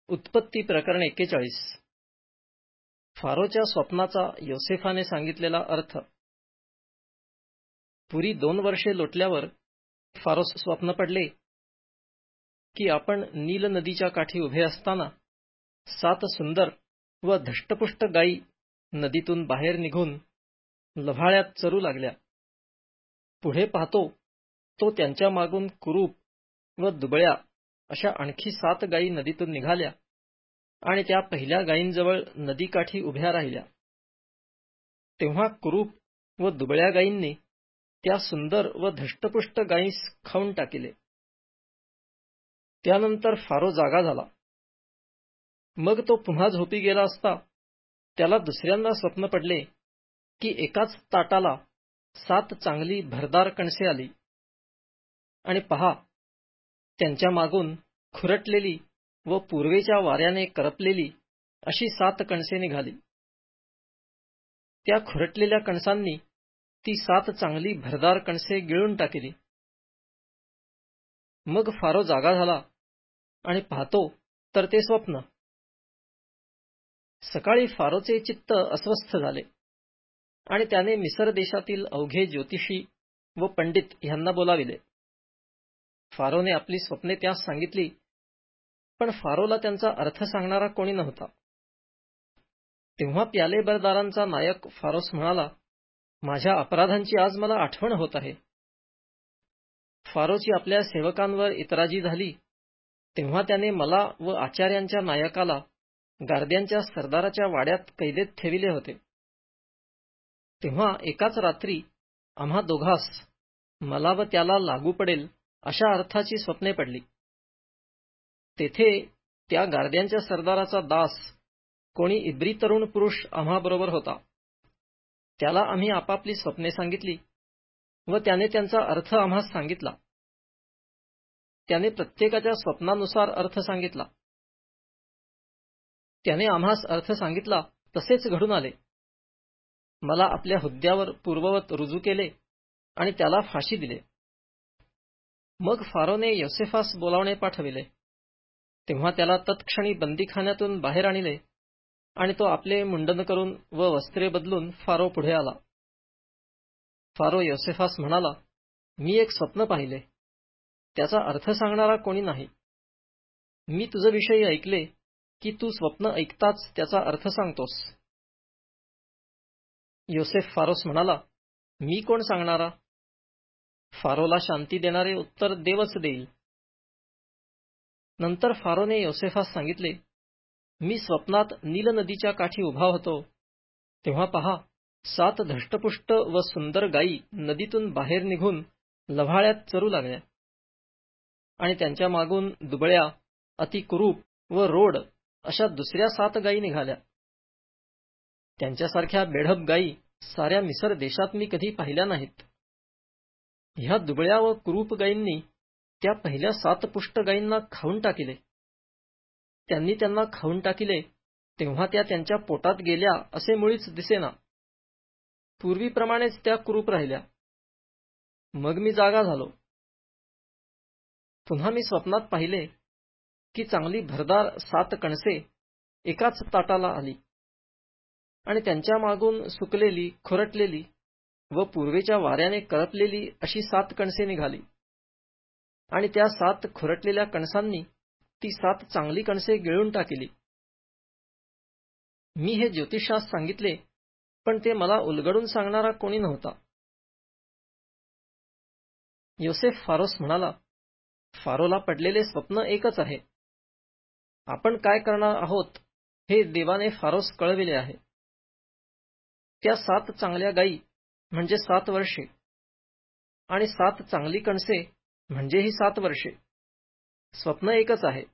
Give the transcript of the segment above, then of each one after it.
उत्पत्ती प्रकरण 41. फारोच्या स्वप्नाचा योसेफाने सांगितलेला अर्थ. पुरी 2 वर्षे लोटल्यावर फारोस स्वप्न पडले की आपण नील नदीच्या काठी उभे असताना 7 सुंदर व धष्टपुष्ट गायी नदीतून बाहेर निघून लव्हाळ्यात चरू लागल्या. पुढे पाहतो तो त्यांच्या मागून कुरूप व दुबळ्या अशा आणखी 7 गायी नदीतून निघाल्या आणि त्या पहिल्या गायींजवळ नदीकाठी उभ्या राहिल्या. तेव्हा कुरूप व दुबळ्या गायींनी त्या सुंदर व धष्टपुष्ट गायीस खाऊन टाकिले. त्यानंतर फारो जागा झाला. मग तो पुन्हा झोपी गेला असता त्याला दुसऱ्यांदा स्वप्न पडले की एकाच ताटाला 7 चांगली भरदार कणसे आली आणि पहा, त्यांच्या मागून खुरटलेली व पूर्वेच्या वाऱ्याने करपलेली अशी 7 कणसे निघाली. त्या खुरटलेल्या कणसांनी ती 7 चांगली भरदार कणसे गिळून टाकली. मग फारो जागा झाला आणि पाहतो तर ते स्वप्न. सकाळी फारोचे चित्त अस्वस्थ झाले आणि त्याने मिसर देशातील अवघे ज्योतिषी व पंडित ह्यांना बोलाविले. फारोने आपली स्वप्ने त्यास सांगितली, पण फारोला त्यांचा अर्थ सांगणारा कोणी नव्हता. तेव्हा प्यालेबरदारांचा नायक फारोस म्हणाला, माझ्या अपराधांची आज मला आठवण होत आहे. फारोची आपल्या सेवकांवर इतराजी झाली तेव्हा त्याने मला व आचार्यांच्या नायकाला गार्द्यांच्या सरदाराच्या वाड्यात कैदेत ठेविले होते. तेव्हा एकाच रात्री आम्हा दोघांस, मला व त्याला लागू पडेल अशा अर्थाची स्वप्ने पडली. तेथे त्या गार्द्यांच्या सरदाराचा दास कोणी इब्री तरुण पुरुष आम्हाबरोबर होता. त्याला आम्ही आपापली स्वप्ने सांगितली व त्याने त्यांचा अर्थ आम्हास सांगितला. त्याने प्रत्येकाच्या स्वप्नानुसार अर्थ सांगितला. त्याने आम्हास अर्थ सांगितला तसेच घडून आले. मला आपल्या हुद्द्यावर पूर्ववत रुजू केले आणि त्याला फाशी दिले. मग फारोने योसेफास बोलावणे पाठविले. तेव्हा त्याला तत्क्षणी बंदीखान्यातून बाहेर आणले आणि तो आपले मुंडन करून व वस्त्रे बदलून फारो पुढे आला. फारो योसेफास म्हणाला, मी एक स्वप्न पाहिले. त्याचा अर्थ सांगणारा कोणी नाही. मी तुझ्याविषयी ऐकले की तू स्वप्न ऐकताच त्याचा अर्थ सांगतोस. योसेफ फारोस म्हणाला, मी कोण सांगणारा? फारोला शांती देणारे उत्तर देवच देईल. नंतर फारोने योसेफास सांगितले, मी स्वप्नात नील नदीच्या काठी उभा होतो तेव्हा पहा, 7 धष्टपुष्ट व सुंदर गायी नदीतून बाहेर निघून लव्हाळ्यात चरू लागल्या आणि त्यांच्या मागून दुबळ्या, अतिकुरूप व रोड अशा दुसऱ्या 7 गायी निघाल्या. त्यांच्यासारख्या बेढप गायी साऱ्या मिसर देशात मी कधी पाहिल्या नाहीत. ह्या दुबळ्या व कुरूप गायींनी त्या पहिल्या 7 पुष्ट गायींना खाऊन टाकिले. त्यांनी त्यांना खाऊन टाकिले तेव्हा त्या त्यांच्या पोटात गेल्या असे मुळीच दिसेना. पूर्वीप्रमाणेच त्या कुरूप राहिल्या. मग मी जागा झालो. पुन्हा मी स्वप्नात पाहिले की चांगली भरदार 7 कणसे एकाच ताटाला आली आणि त्यांच्या मागून सुकलेली, खुरटलेली व पूर्वेच्या वाऱ्याने करपलेली अशी 7 कणसे निघाली आणि त्या 7 खुरटलेल्या कणसांनी ती 7 चांगली कणसे गिळून टाकली. मी हे ज्योतिषास सांगितले, पण ते मला उलगडून सांगणारा कोणी नव्हता. योसेफ फारोस म्हणाला, फारोला पडलेले स्वप्न एकच आहे. आपण काय करणार आहोत हे देवाने फारोस कळविले आहे. त्या 7 चांगल्या गायी म्हणजे 7 वर्षे आणि 7 चांगली कणसे म्हणजे ही 7 वर्षे. स्वप्न एकच आहे.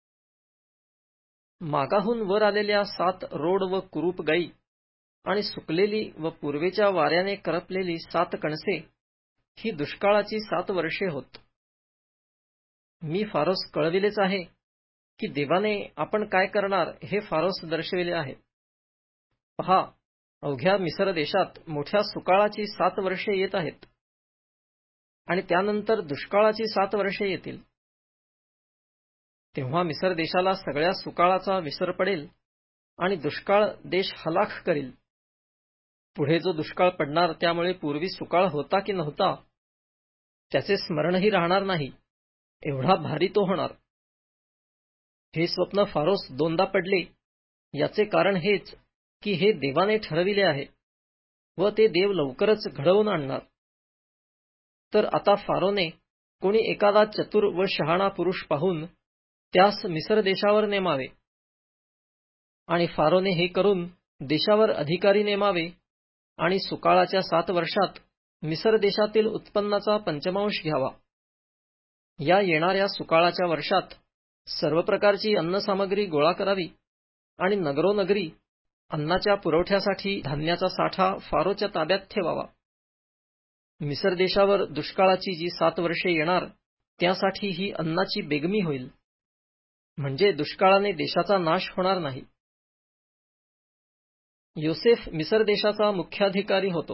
मागाहून वर आलेल्या 7 रोड व कुरूप गायी आणि सुकलेली व पूर्वेच्या वाऱ्याने करपलेली 7 कणसे ही दुष्काळाची 7 वर्षे होत. मी फारोस कळविलेच आहे की देवाने आपण काय करणार हे फारोस दर्शविले आहे. पहा, अवघ्या मिसर देशात मोठ्या सुकाळाची 7 वर्षे येत आहेत आणि त्यानंतर दुष्काळाची 7 वर्षे येतील. तेव्हा मिसर देशाला सगळ्या सुकाळाचा विसर पडेल आणि दुष्काळ देश हलाख करील. पुढे जो दुष्काळ पडणार त्यामुळे पूर्वी सुकाळ होता की नव्हता त्याचे स्मरणही राहणार नाही, एवढा भारी तो होणार. हे स्वप्न फारोस दोनदा पडले याचे कारण हेच की हे देवाने ठरविले आहे व ते देव लवकरच घडवून आणणार. तर आता फारोने कोणी एखादा चतुर व शहाणा पुरुष पाहून त्यास मिसर देशावर नेमावे आणि फारोने हे करून देशावर अधिकारी नेमावे आणि सुकाळाच्या 7 वर्षात मिसर देशातील उत्पन्नाचा पंचमांश घ्यावा. या येणाऱ्या सुकाळाच्या वर्षात सर्व प्रकारची अन्नसामग्री गोळा करावी आणि नगरोनगरी अन्नाच्या पुरवठ्यासाठी धान्याचा साठा फारोच्या ताब्यात ठेवावा. मिसर देशावर दुष्काळाची जी 7 वर्षे येणार त्यासाठी ही अन्नाची बेगमी होईल, म्हणजे दुष्काळाने देशाचा नाश होणार नाही. योसेफ मिसर देशाचा मुख्याधिकारी होतो.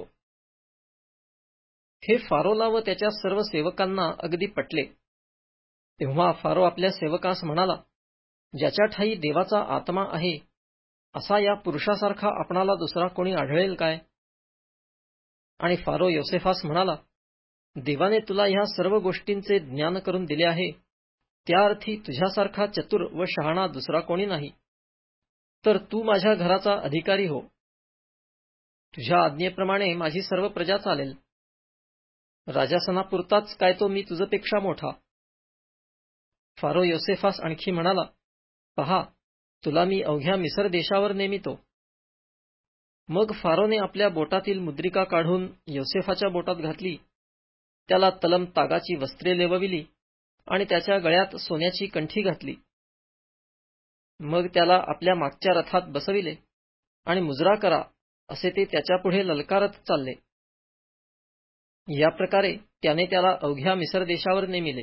हे फारोला व त्याच्या सर्व सेवकांना अगदी पटले. तेव्हा फारो आपल्या सेवकास म्हणाला, ज्याच्या ठायी देवाचा आत्मा आहे असा या पुरुषासारखा आपणाला दुसरा कोणी आढळेल काय? आणि फारो योसेफास म्हणाला, देवाने तुला ह्या सर्व गोष्टींचे ज्ञान करून दिले आहे, त्या अर्थी तुझ्यासारखा चतुर व शहाणा दुसरा कोणी नाही. तर तू माझ्या घराचा अधिकारी हो. तुझ्या आज्ञेप्रमाणे माझी सर्व प्रजा चालेल. राजासनापुरताच काय तो मी तुझपेक्षा मोठा. फारो योसेफास आणखी म्हणाला, पहा, तुला मी अवघ्या मिसर देशावर नेमितो. मग फारोने आपल्या बोटातील मुद्रिका काढून योसेफाच्या बोटात घातली, त्याला तलम तागाची वस्त्रे लेवविली आणि त्याच्या गळ्यात सोन्याची कंठी घातली. मग त्याला आपल्या मागच्या रथात बसविले आणि मुजरा करा असे ते त्याच्यापुढे ललकारत चालले. या प्रकारे त्याने त्याला अवघ्या मिसर देशावर नेमिले.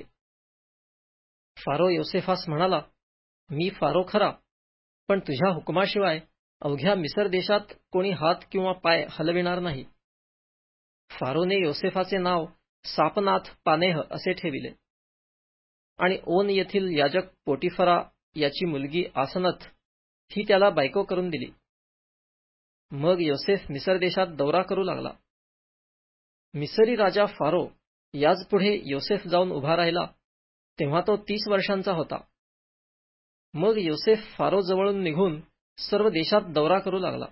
फारो योसेफास म्हणाला, मी फारो खरा, पण तुझ्या हुकुमाशिवाय अवघ्या मिसर देशात कोणी हात किंवा पाय हलविणार नाही. फारोने योसेफाचे नाव सापनाथ पानेह असे ठेविले आणि ओन येथील याजक पोटिफरा याची मुलगी आसनथ ही त्याला बायको करून दिली. मग योसेफ मिसर देशात दौरा करू लागला. मिसरी राजा फारो याचपुढे योसेफ जाऊन उभा राहिला, तेव्हा तो 30 वर्षांचा होता. मग योसेफ फारो जवळून निघून सर्व देशात दौरा करू लागला.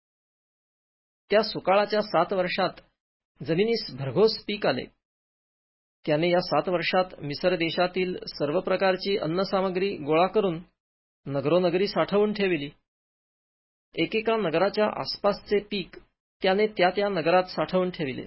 त्या सुकाळाच्या 7 वर्षात जमिनीस भरघोस पीक आले. त्याने या 7 वर्षात मिसर देशातील सर्व प्रकारची अन्नसामग्री गोळा करून नगरोनगरी साठवून ठेविली. एकेका नगराच्या आसपासचे पीक त्याने त्या त्या नगरात साठवून ठेविले.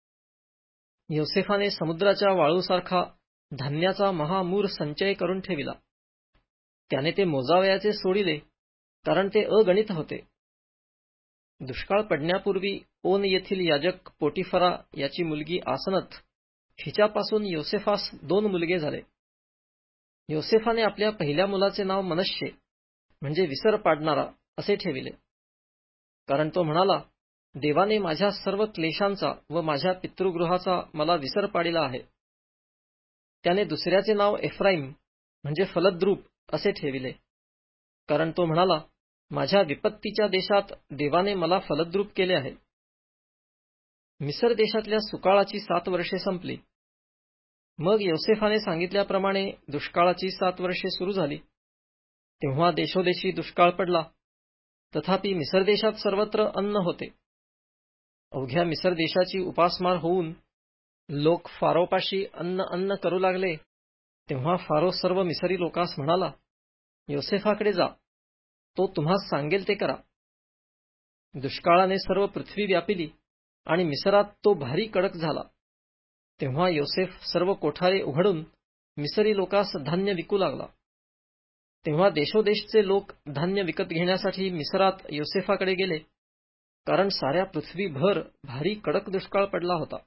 योसेफाने समुद्राच्या वाळूसारखा धान्याचा महामूर संचय करून ठेविला. त्याने ते मोजावयाचे सोडिले, कारण ते अगणित होते. दुष्काळ पडण्यापूर्वी ओन येथील याजक पोटिफरा याची मुलगी आसनथ हिच्यापासून योसेफास 2 मुलगे झाले. योसेफाने आपल्या पहिल्या मुलाचे नाव मनश्शे म्हणजे विसर पाडणारा असे ठेविले, कारण तो म्हणाला, देवाने माझ्या सर्व क्लेशांचा व माझ्या पितृगृहाचा मला विसर पाडिला आहे. त्याने दुसऱ्याचे नाव एफ्राईम म्हणजे फलद्रूप असे ठेविले, कारण तो म्हणाला, माझ्या विपत्तीच्या देशात देवाने मला फलद्रूप केले आहे. मिसर देशातल्या सुकाळाची 7 वर्षे संपली. मग योसेफाने सांगितल्याप्रमाणे दुष्काळाची 7 वर्षे सुरू झाली. तेव्हा देशोदेशी दुष्काळ पडला. तथापि मिसर देशात सर्वत्र अन्न होते. अवघ्या मिसर देशाची उपासमार होऊन लोक फारोपाशी अन्न करू लागले. तेव्हा फारो सर्व मिसरी लोकांस म्हणाला, योसेफाकडे जा, तो तुम्हास सांगेल ते करा. दुष्काळाने सर्व पृथ्वी व्यापिली आणि मिसरात तो भारी कडक झाला. तेव्हा योसेफ सर्व कोठारे उघडून मिसरी लोकांस धान्य विकू लागला. तेव्हा देशोदेशचे लोक धान्य विकत घेण्यासाठी मिसरात योसेफाकडे गेले, कारण साऱ्या पृथ्वीभर भारी कडक दुष्काळ पडला होता.